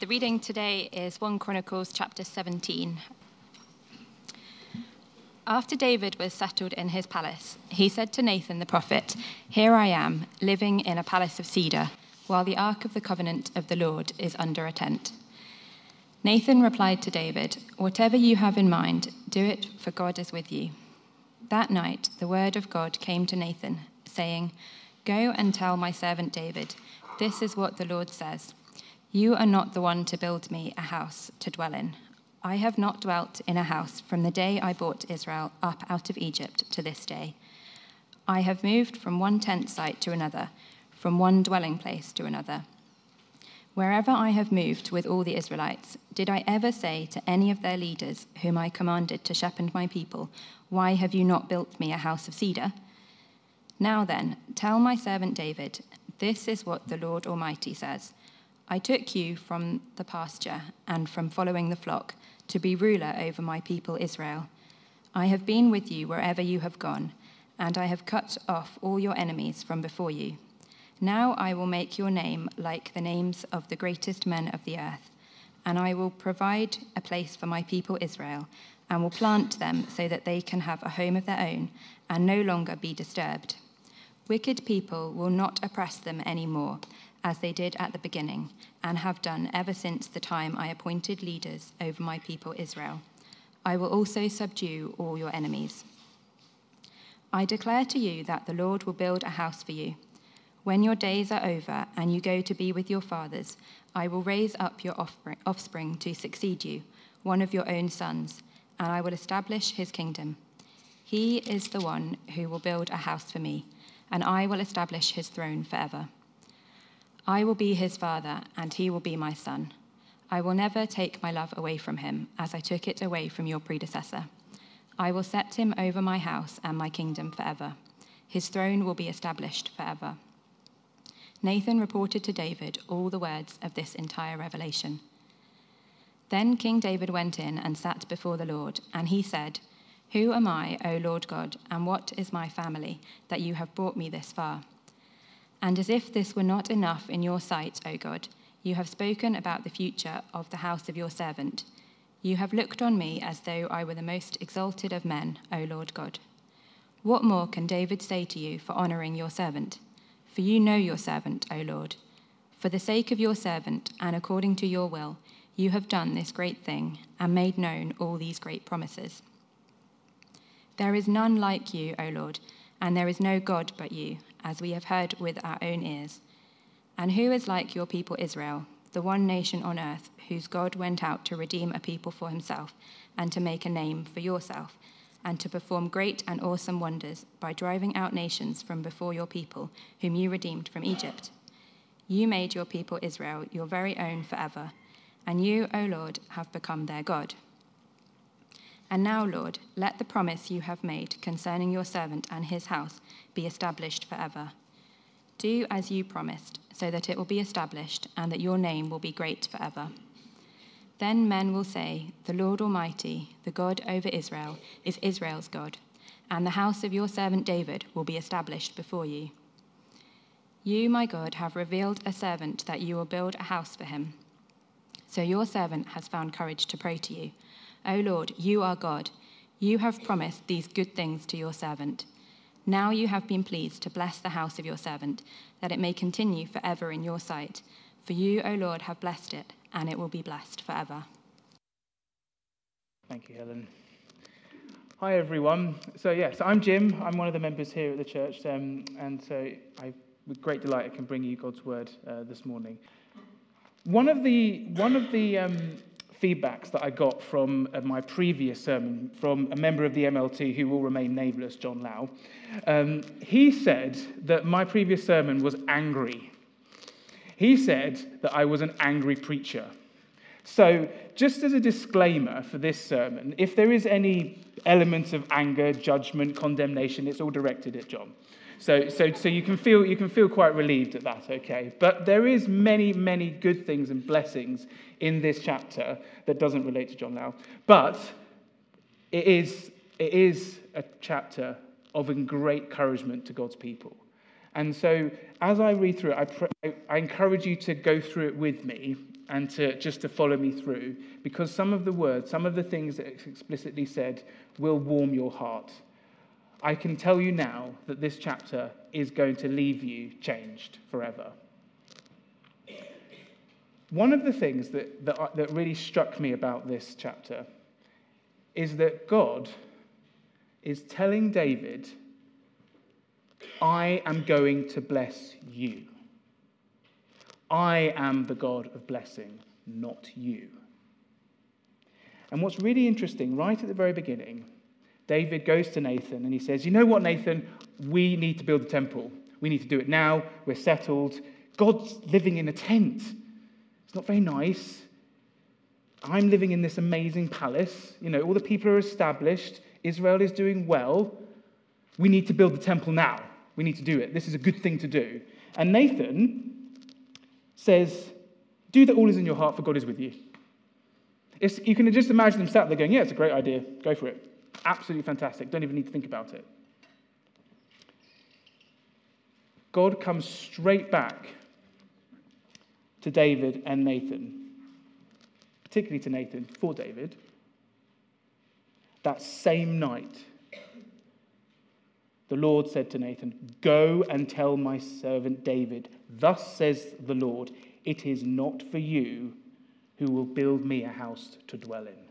The reading today is 1 Chronicles chapter 17. After David was settled in his palace, he said to Nathan the prophet, "Here I am, living in a palace of cedar, while the ark of the covenant of the Lord is under a tent." Nathan replied to David, "Whatever you have in mind, do it, for God is with you." That night the word of God came to Nathan, saying, "Go and tell my servant David, this is what the Lord says. You are not the one to build me a house to dwell in. I have not dwelt in a house from the day I brought Israel up out of Egypt to this day. I have moved from one tent site to another, from one dwelling place to another. Wherever I have moved with all the Israelites, did I ever say to any of their leaders whom I commanded to shepherd my people, 'Why have you not built me a house of cedar?' Now then, tell my servant David, this is what the Lord Almighty says. I took you from the pasture and from following the flock to be ruler over my people Israel. I have been with you wherever you have gone, and I have cut off all your enemies from before you. Now I will make your name like the names of the greatest men of the earth, and I will provide a place for my people Israel, and will plant them so that they can have a home of their own and no longer be disturbed. Wicked people will not oppress them any more, as they did at the beginning, and have done ever since the time I appointed leaders over my people Israel. I will also subdue all your enemies. I declare to you that the Lord will build a house for you. When your days are over and you go to be with your fathers, I will raise up your offspring to succeed you, one of your own sons, and I will establish his kingdom. He is the one who will build a house for me, and I will establish his throne forever. I will be his father, and he will be my son. I will never take my love away from him, as I took it away from your predecessor. I will set him over my house and my kingdom forever. His throne will be established forever." Nathan reported to David all the words of this entire revelation. Then King David went in and sat before the Lord, and he said, "Who am I, O Lord God, and what is my family, that you have brought me this far? And as if this were not enough in your sight, O God, you have spoken about the future of the house of your servant. You have looked on me as though I were the most exalted of men, O Lord God. What more can David say to you for honoring your servant? For you know your servant, O Lord. For the sake of your servant, and according to your will, you have done this great thing, and made known all these great promises. There is none like you, O Lord, and there is no God but you, as we have heard with our own ears. And who is like your people Israel, the one nation on earth, whose God went out to redeem a people for himself, and to make a name for yourself, and to perform great and awesome wonders by driving out nations from before your people, whom you redeemed from Egypt? You made your people Israel your very own forever, and you, O Lord, have become their God. And now, Lord, let the promise you have made concerning your servant and his house be established forever. Do as you promised, so that it will be established, and that your name will be great forever. Then men will say, 'The Lord Almighty, the God over Israel, is Israel's God, and the house of your servant David will be established before you.' You, my God, have revealed a servant that you will build a house for him. So your servant has found courage to pray to you. O Lord, you are God. You have promised these good things to your servant. Now you have been pleased to bless the house of your servant, that it may continue forever in your sight. For you, O Lord, have blessed it, and it will be blessed forever." Thank you, Helen. Hi, everyone. So I'm Jim. I'm one of the members here at the church, and so with great delight, I can bring you God's word this morning. One of the feedbacks that I got from my previous sermon from a member of the MLT who will remain nameless, John Lau, he said that my previous sermon was angry. He said that I was an angry preacher. So just as a disclaimer for this sermon, if there is any element of anger, judgment, condemnation, it's all directed at John. So you can feel quite relieved at that, okay? But there is many, many good things and blessings in this chapter that doesn't relate to John Lau. But it is a chapter of great encouragement to God's people. And so as I read through it, I encourage you to go through it with me and to follow me through, because some of the words, some of the things that it's explicitly said will warm your heart. I can tell you now that this chapter is going to leave you changed forever. One of the things that really struck me about this chapter is that God is telling David, I am going to bless you. I am the God of blessing, not you. And what's really interesting, right at the very beginning, David goes to Nathan and he says, you know what, Nathan? We need to build the temple. We need to do it now. We're settled. God's living in a tent. It's not very nice. I'm living in this amazing palace. You know, all the people are established. Israel is doing well. We need to build the temple now. We need to do it. This is a good thing to do. And Nathan says, do that all is in your heart, for God is with you. You can just imagine them sat there going, yeah, it's a great idea. Go for it. Absolutely fantastic. Don't even need to think about it. God comes straight back to David and Nathan, particularly to Nathan, for David. That same night, the Lord said to Nathan, go and tell my servant David, thus says the Lord, it is not for you who will build me a house to dwell in.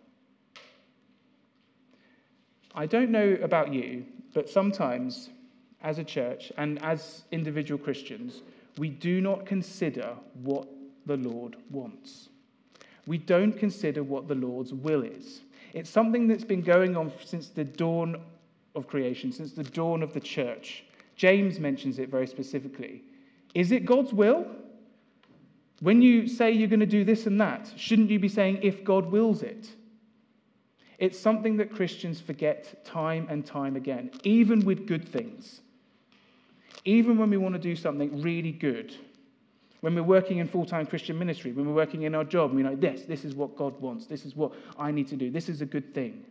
I don't know about you, but sometimes as a church and as individual Christians, we do not consider what the Lord wants. We don't consider what the Lord's will is. It's something that's been going on since the dawn of creation, since the dawn of the church. James mentions it very specifically. Is it God's will? When you say you're going to do this and that, shouldn't you be saying if God wills it? It's something that Christians forget time and time again, even with good things. Even when we want to do something really good, when we're working in full-time Christian ministry, when we're working in our job, we're like, this is what God wants, this is what I need to do, this is a good thing.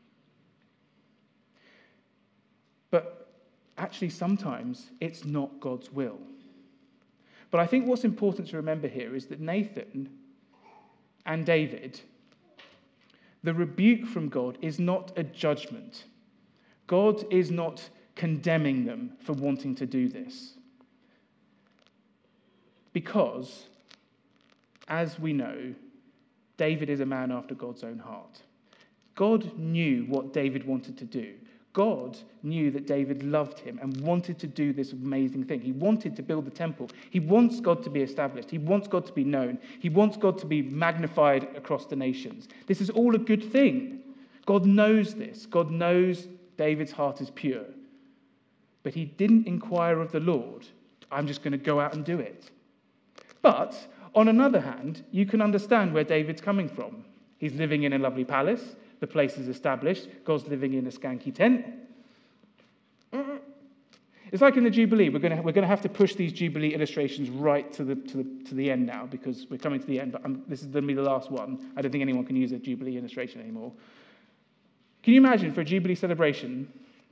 But actually, sometimes it's not God's will. But I think what's important to remember here is that Nathan and David, the rebuke from God is not a judgment. God is not condemning them for wanting to do this. Because, as we know, David is a man after God's own heart. God knew what David wanted to do. God knew that David loved him and wanted to do this amazing thing. He wanted to build the temple. He wants God to be established. He wants God to be known. He wants God to be magnified across the nations. This is all a good thing. God knows this. God knows David's heart is pure. But he didn't inquire of the Lord, I'm just going to go out and do it. But, on another hand, you can understand where David's coming from. He's living in a lovely palace. The place is established. God's living in a skanky tent. It's like in the Jubilee. We're going to have to push these Jubilee illustrations right to the end now, because we're coming to the end. But this is going to be the last one. I don't think anyone can use a Jubilee illustration anymore. Can you imagine for a Jubilee celebration,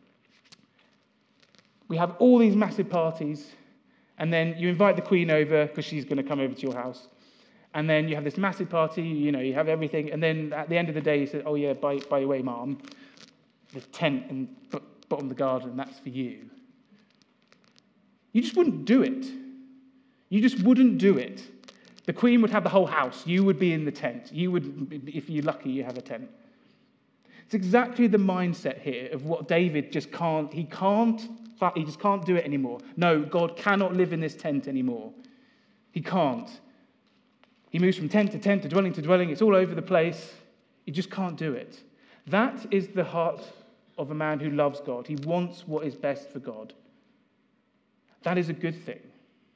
we have all these massive parties, and then you invite the Queen over because she's going to come over to your house. And then you have this massive party, you have everything. And then at the end of the day, you say, oh, yeah, by the way, Mom, the tent and bottom of the garden, that's for you. You just wouldn't do it. You just wouldn't do it. The Queen would have the whole house. You would be in the tent. You would, if you're lucky, you have a tent. It's exactly the mindset here of what David just can't, he just can't do it anymore. No, God cannot live in this tent anymore. He can't. He moves from tent to tent to dwelling. It's all over the place. He just can't do it. That is the heart of a man who loves God. He wants what is best for God. That is a good thing.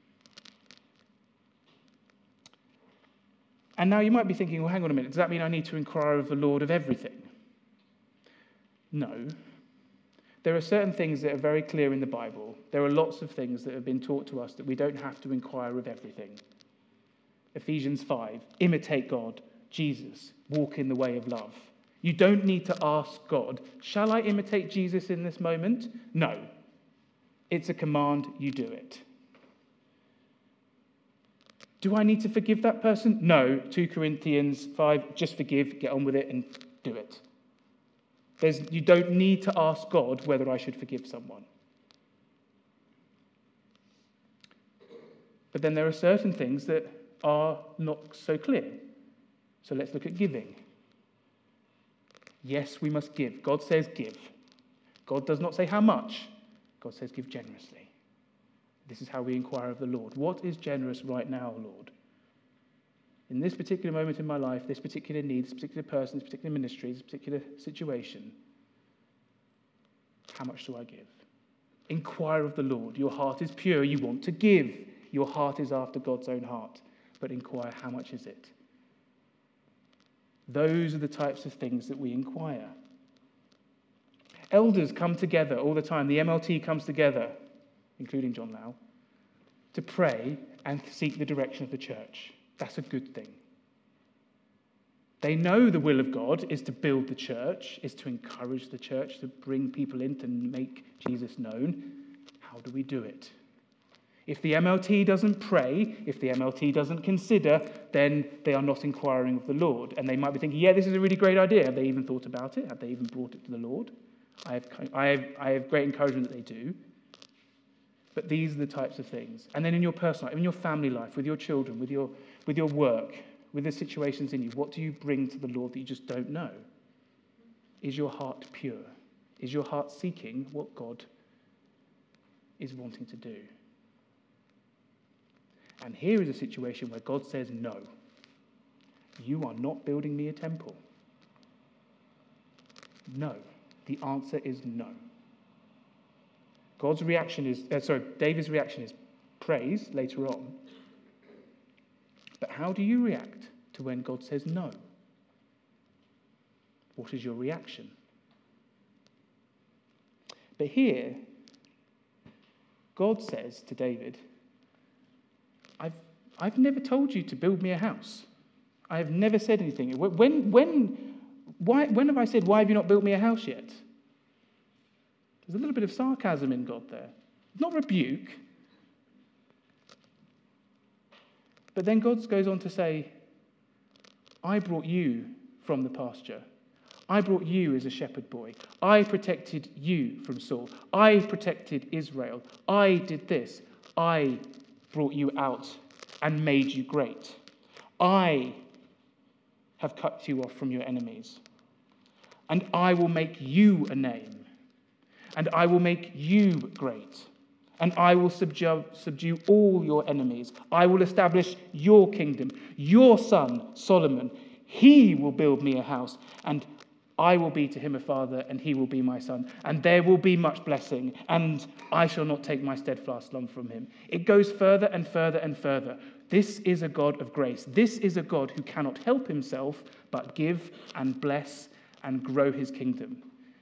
And now you might be thinking, well, hang on a minute. Does that mean I need to inquire of the Lord of everything? No. There are certain things that are very clear in the Bible. There are lots of things that have been taught to us that we don't have to inquire of everything. Ephesians 5, imitate God, Jesus, walk in the way of love. You don't need to ask God, shall I imitate Jesus in this moment? No. It's a command, you do it. Do I need to forgive that person? No. 2 Corinthians 5, just forgive, get on with it and do it. You don't need to ask God whether I should forgive someone. But then there are certain things that are not so clear. So let's look at giving. Yes, we must give. God says give. God does not say how much. God says give generously. This is how we inquire of the Lord. What is generous right now, Lord? In this particular moment in my life, this particular need, this particular person, this particular ministry, this particular situation, how much do I give? Inquire of the Lord. Your heart is pure. You want to give. Your heart is after God's own heart. But inquire, how much is it? Those are the types of things that we inquire. Elders come together all the time. The MLT comes together, including John Lau, to pray and seek the direction of the church. That's a good thing. They know the will of God is to build the church, is to encourage the church, to bring people in to make Jesus known. How do we do it? If the MLT doesn't pray, if the MLT doesn't consider, then they are not inquiring of the Lord. And they might be thinking, yeah, this is a really great idea. Have they even thought about it? Have they even brought it to the Lord? I have great encouragement that they do. But these are the types of things. And then in your personal life, in your family life, with your children, with your work, with the situations in you, what do you bring to the Lord that you just don't know? Is your heart pure? Is your heart seeking what God is wanting to do? And here is a situation where God says, no, you are not building me a temple. No. The answer is no. David's reaction is praise later on. But how do you react to when God says no? What is your reaction? But here, God says to David, I've never told you to build me a house. I have never said anything. When have I said, why have you not built me a house yet? There's a little bit of sarcasm in God there. Not rebuke. But then God goes on to say, I brought you from the pasture. I brought you as a shepherd boy. I protected you from Saul. I protected Israel. I did this. I brought you out and made you great. I have cut you off from your enemies. And I will make you a name. And I will make you great. And I will subdue all your enemies. I will establish your kingdom. Your son, Solomon, he will build me a house. And I will be to him a father, and he will be my son. And there will be much blessing, and I shall not take my steadfast love from him. It goes further and further and further. This is a God of grace. This is a God who cannot help himself but give and bless and grow his kingdom.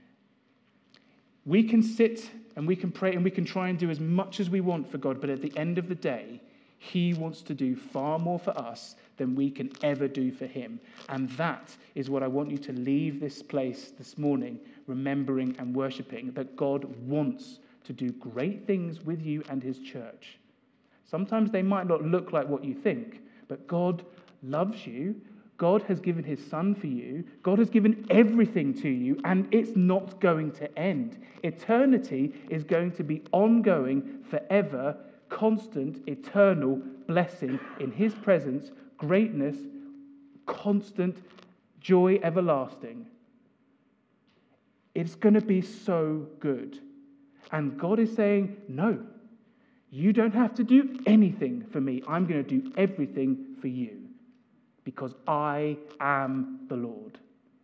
We can sit and we can pray and we can try and do as much as we want for God, but at the end of the day, he wants to do far more for us than we can ever do for him. And that is what I want you to leave this place this morning, remembering and worshipping, that God wants to do great things with you and his church. Sometimes they might not look like what you think, but God loves you. God has given his son for you. God has given everything to you, and it's not going to end. Eternity is going to be ongoing, forever, constant, eternal blessing in his presence, greatness, constant joy everlasting. It's going to be so good. And God is saying, no, you don't have to do anything for me. I'm going to do everything for you because I am the Lord.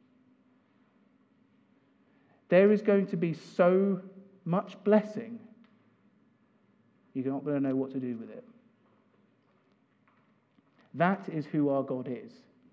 There is going to be so much blessing, you're not going to know what to do with it. That is who our God is.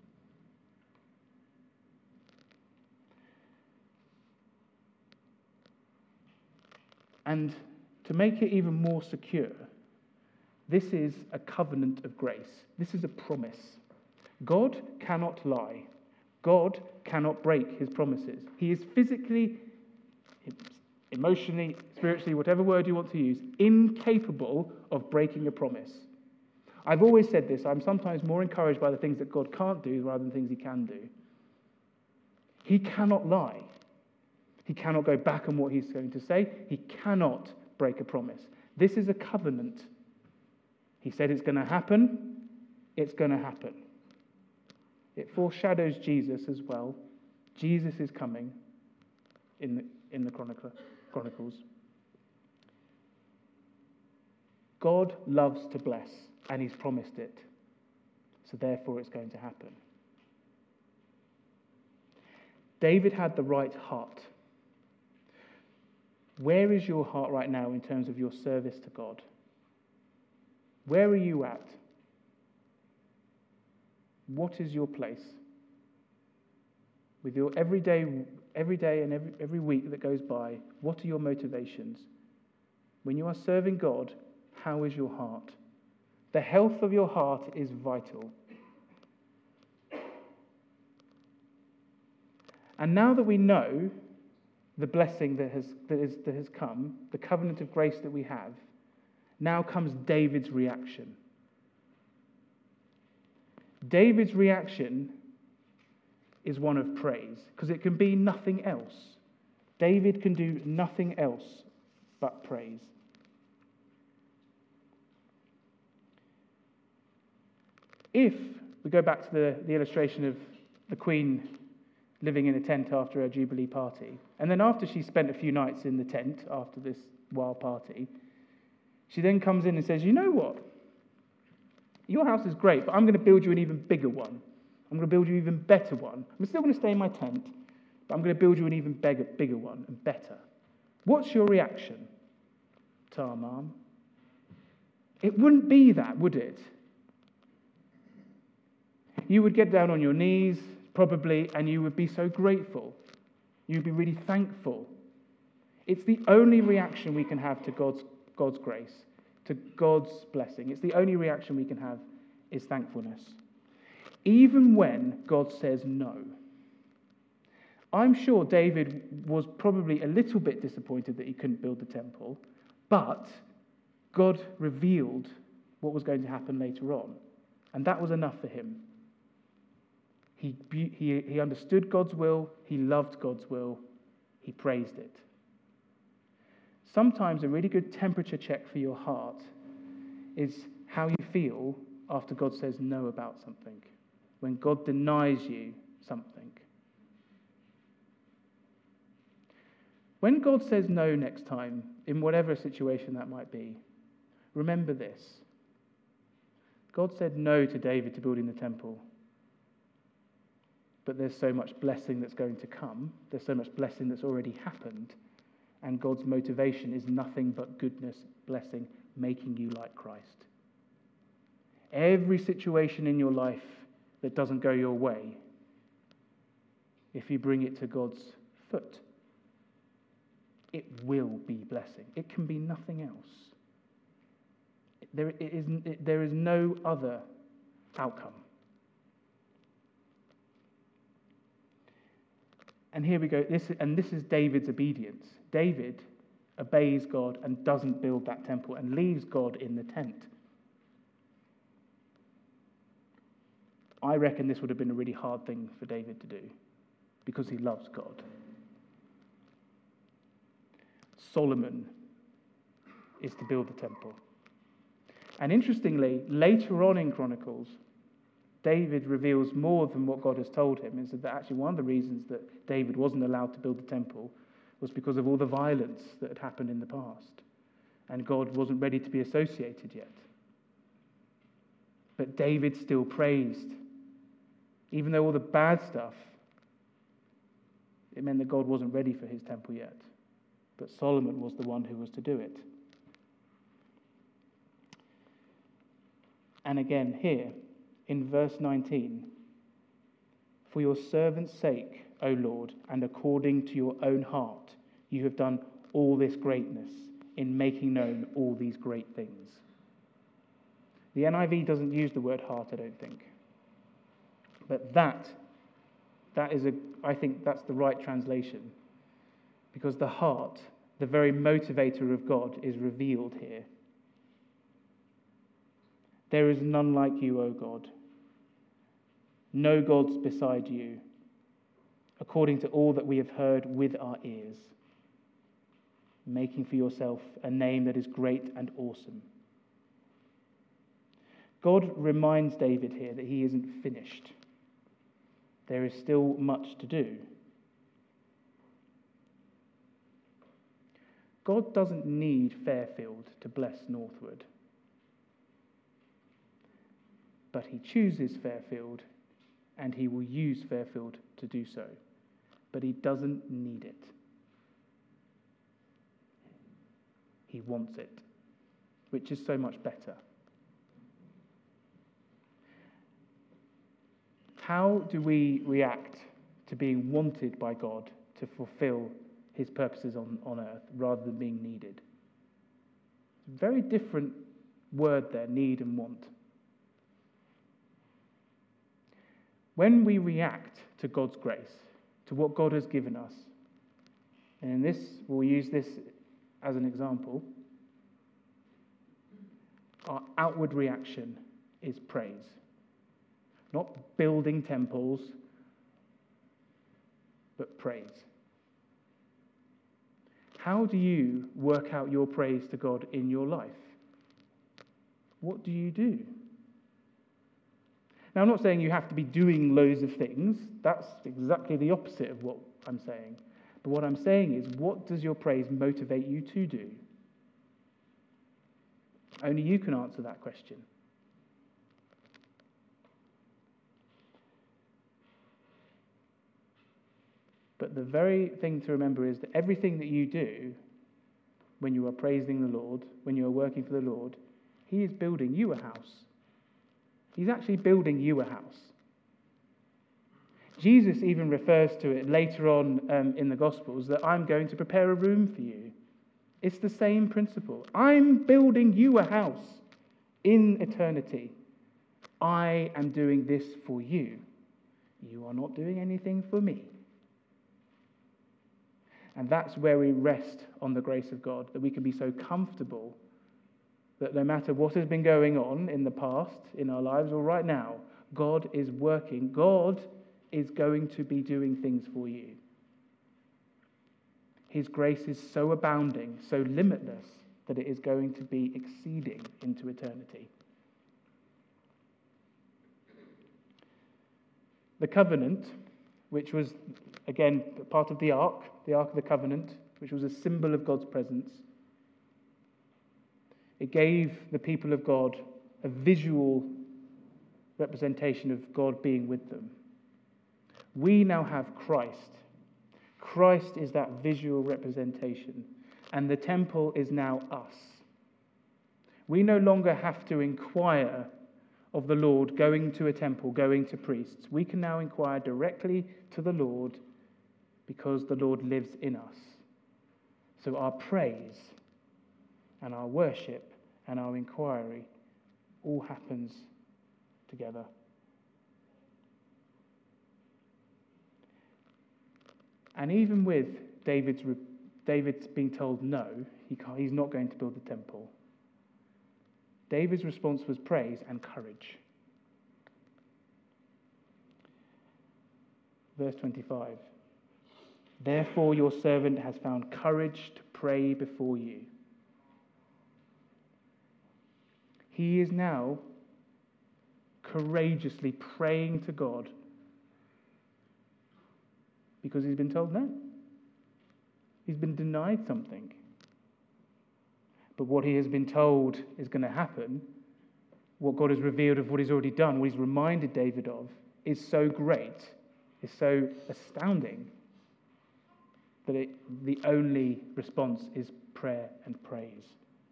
And to make it even more secure, this is a covenant of grace. This is a promise. God cannot lie. God cannot break his promises. He is physically, emotionally, spiritually, whatever word you want to use, incapable of breaking a promise. I've always said this, I'm sometimes more encouraged by the things that God can't do rather than things he can do. He cannot lie. He cannot go back on what he's going to say. He cannot break a promise. This is a covenant. He said it's going to happen. It's going to happen. It foreshadows Jesus as well. Jesus is coming in the Chronicles. God loves to bless, and he's promised it. So therefore it's going to happen. David had the right heart. Where is your heart right now in terms of your service to God? Where are you at? What is your place? With your every day and every week that goes by, what are your motivations? When you are serving God, how is your heart? The health of your heart is vital. And now that we know the blessing that has come, the covenant of grace that we have, now comes David's reaction. David's reaction is one of praise, because it can be nothing else. David can do nothing else but praise. If we go back to the illustration of the Queen living in a tent after her Jubilee party, and then after she spent a few nights in the tent after this wild party, she then comes in and says, you know what? Your house is great, but I'm going to build you an even bigger one. I'm going to build you an even better one. I'm still going to stay in my tent, but I'm going to build you an even bigger one and better. What's your reaction, Tamar? It wouldn't be that, would it? You would get down on your knees, probably, and you would be so grateful. You'd be really thankful. It's the only reaction we can have to God's grace, to God's blessing. It's the only reaction we can have is thankfulness. Even when God says no. I'm sure David was probably a little bit disappointed that he couldn't build the temple, but God revealed what was going to happen later on, and that was enough for him. He understood God's will, he loved God's will, he praised it. Sometimes a really good temperature check for your heart is how you feel after God says no about something, when God denies you something. When God says no next time, in whatever situation that might be, remember this. God said no to David to building the temple. But there's so much blessing that's going to come. There's so much blessing that's already happened. And God's motivation is nothing but goodness, blessing, making you like Christ. Every situation in your life that doesn't go your way, if you bring it to God's foot, it will be blessing. It can be nothing else. There is no other outcome. And here we go. This is David's obedience. David obeys God and doesn't build that temple and leaves God in the tent. I reckon this would have been a really hard thing for David to do because he loves God. Solomon is to build the temple. And interestingly, later on in Chronicles, David reveals more than what God has told him. Is that actually one of the reasons that David wasn't allowed to build the temple was because of all the violence that had happened in the past. And God wasn't ready to be associated yet. But David still praised. Even though all the bad stuff, it meant that God wasn't ready for his temple yet. But Solomon was the one who was to do it. And again here, in verse 19, for your servant's sake, O Lord, and according to your own heart, you have done all this greatness in making known all these great things. The NIV doesn't use the word heart, I don't think. But I think that's the right translation. Because the heart, the very motivator of God, is revealed here. There is none like you, O God. No gods beside you, according to all that we have heard with our ears, making for yourself a name that is great and awesome. God reminds David here that he isn't finished. There is still much to do. God doesn't need Fairfield to bless Northwood. But he chooses Fairfield, and he will use Fairfield to do so. But he doesn't need it. He wants it, which is so much better. How do we react to being wanted by God to fulfill his purposes on earth rather than being needed? Very different word there, need and want. When we react to God's grace, to what God has given us, and in this, we'll use this as an example, our outward reaction is praise. Not building temples, but praise. How do you work out your praise to God in your life? What do you do? Now, I'm not saying you have to be doing loads of things. That's exactly the opposite of what I'm saying. But what I'm saying is, what does your praise motivate you to do? Only you can answer that question. But the very thing to remember is that everything that you do when you are praising the Lord, when you are working for the Lord, he is building you a house. He's actually building you a house. Jesus even refers to it later on in the Gospels that I'm going to prepare a room for you. It's the same principle. I'm building you a house in eternity. I am doing this for you. You are not doing anything for me. And that's where we rest on the grace of God, that we can be so comfortable that no matter what has been going on in the past, in our lives, or right now, God is working. God is going to be doing things for you. His grace is so abounding, so limitless, that it is going to be exceeding into eternity. The covenant, which was, again, part of the Ark of the Covenant, which was a symbol of God's presence, it gave the people of God a visual representation of God being with them. We now have Christ. Christ is that visual representation, and the temple is now us. We no longer have to inquire of the Lord going to a temple, going to priests. We can now inquire directly to the Lord because the Lord lives in us. So our praise and our worship and our inquiry all happens together. And even with David's being told no, he's not going to build the temple, David's response was praise and courage. Verse 25. Therefore your servant has found courage to pray before you. He is now courageously praying to God because he's been told no. He's been denied something. But what he has been told is going to happen, what God has revealed of what he's already done, what he's reminded David of, is so great, is so astounding, that the only response is prayer and praise.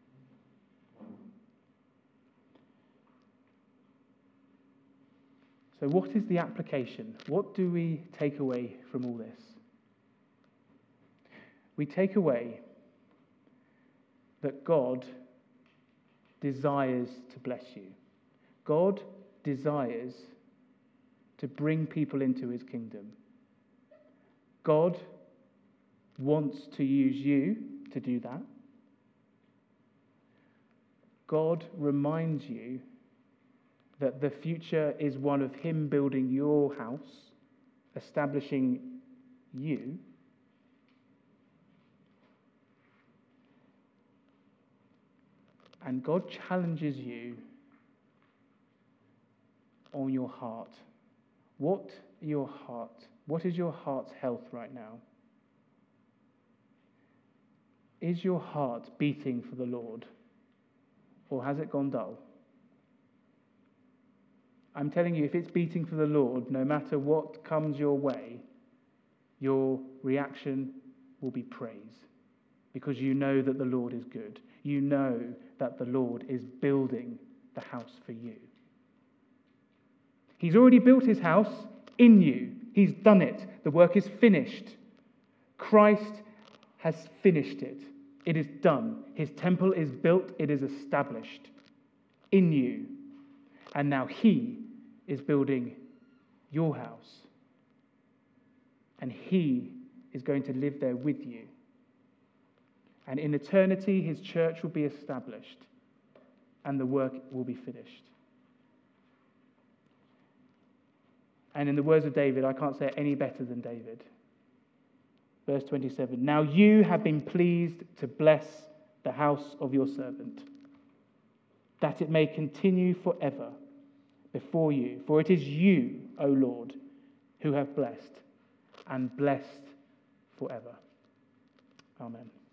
So what is the application? What do we take away from all this? We take away that God desires to bless you. God desires to bring people into his kingdom. God wants to use you to do that. God reminds you that the future is one of him building your house, establishing you, and God challenges you on your heart. What is your heart's health right now? Is your heart beating for the Lord, or has it gone dull? I'm telling you, if it's beating for the Lord, no matter what comes your way, your reaction will be praise, because you know that the Lord is good. You know that the Lord is building the house for you. He's already built his house in you. He's done it. The work is finished. Christ has finished it. It is done. His temple is built. It is established in you. And now he is building your house. And he is going to live there with you. And in eternity, his church will be established. And the work will be finished. And in the words of David, I can't say it any better than David. Verse 27, now you have been pleased to bless the house of your servant, that it may continue forever before you. For it is you, O Lord, who have blessed, and blessed forever. Amen.